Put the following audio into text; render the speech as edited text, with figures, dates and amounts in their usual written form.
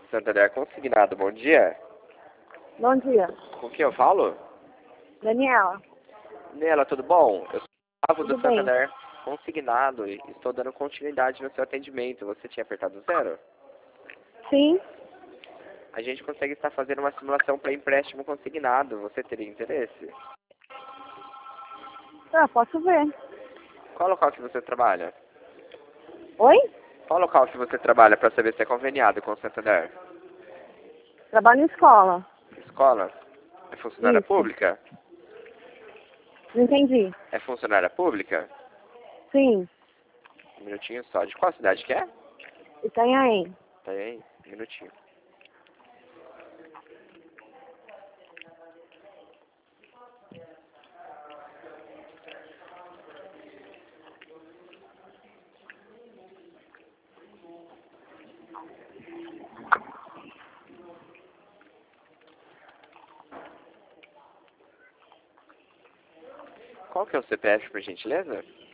Santander Consignado, bom dia. Bom dia. Com quem eu falo? Daniela. Nela, tudo bom? Eu sou o Gustavo Tudo do bem? Santander Consignado e estou dando continuidade no seu atendimento. Você tinha apertado 0? Sim. A gente consegue estar fazendo uma simulação para empréstimo consignado. Você teria interesse? Ah, posso ver. Qual local que você trabalha? Oi? Qual local que você trabalha para saber se é conveniado com o Santander? Trabalho em escola. Escola? É funcionária Isso. pública? Não entendi. É funcionária pública? Sim. Um minutinho só. De qual cidade que é? Itanhaém. Tá aí? Um minutinho. Qual que é o CPF, por gentileza?